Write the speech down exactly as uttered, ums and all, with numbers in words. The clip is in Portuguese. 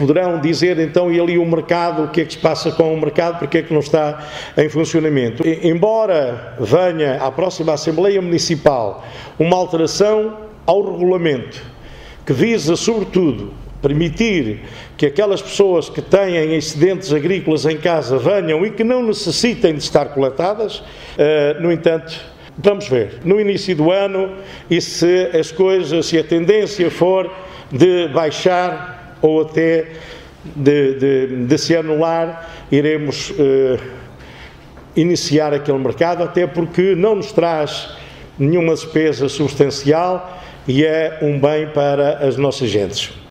poderão dizer então, e ali o mercado, o que é que se passa com o mercado, porque é que não está em funcionamento. Embora venha à próxima Assembleia Municipal uma alteração ao regulamento, que visa sobretudo permitir que aquelas pessoas que têm excedentes agrícolas em casa venham e que não necessitem de estar coletadas, uh, no entanto, vamos ver no início do ano e se as coisas, se a tendência for de baixar ou até de, de, de se anular, iremos uh, iniciar aquele mercado, até porque não nos traz nenhuma despesa substancial e é um bem para as nossas gentes.